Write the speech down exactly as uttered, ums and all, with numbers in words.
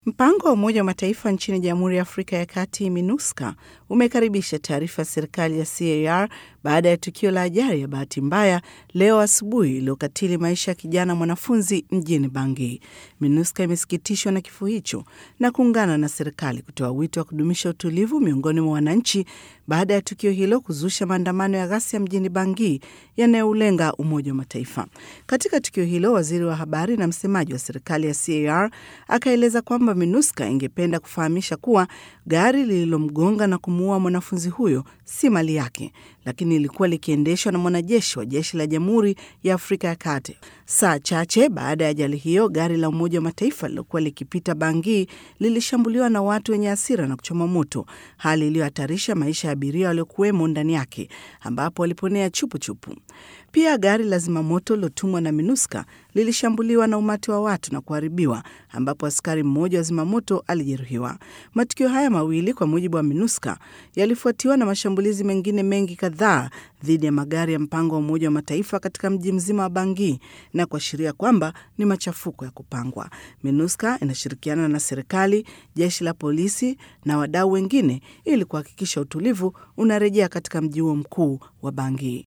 Mpango wa Umoja wa Mataifa nchini Jamhuri ya Afrika ya Kati, MINUSCA, umekaribisha taarifa ya serikali ya C A R baada ya tukio la ajali ya bahati mbaya leo asubuhi iliyokatili maisha ya kijana mwanafunzi mjini Bangui. MINUSCA imesikitishwa na kifo hicho na kuungana na serikali kutoa wito wa kudumisha utulivu miongoni mwa wananchi baada ya tukio hilo kuzusha maandamano ya ghasia mjini Bangui yanayoulenga Umoja wa Mataifa. Katika tukio hilo, waziri wa habari na msemaji wa serikali ya C A R akaeleza kwamba MINUSCA ingependa kufahamisha kuwa gari lililomgonga na kumuua mwanafunzi huyo si mali yake, lakini ilikuwa likiendeshwa na mwanajeshi wa jeshi la Jamhuri ya Afrika ya Kati. Saa chache baada ya ajali hiyo, gari la Umoja wa Mataifa lilokuwa likipita Bangui lilishambuliwa na watu wenye hasira na kuchoma moto, hali iliyohatarisha maisha ya abiria waliokuwemo ndani yake, ambapo waliponea chupu chupu. Pia gari la zimamoto lilotumwa na MINUSCA lilishambuliwa na umati wa watu na kuharibiwa, ambapo askari mmoja wa zimamoto alijeruhiwa. Matukio haya mawili, kwa mujibu wa MINUSCA, yalifuatiwa na mashambulizi mengine mengi kadhaa dhidi ya magari ya mpango wa Umoja wa Mataifa katika mji mzima wa Bangui na kuashiria kwamba ni machafuko ya kupangwa. MINUSCA inashirikiana na serikali, jeshi la polisi na wadau wengine ili kuhakikisha utulivu unarejea katika mji huo mkuu wa Bangui.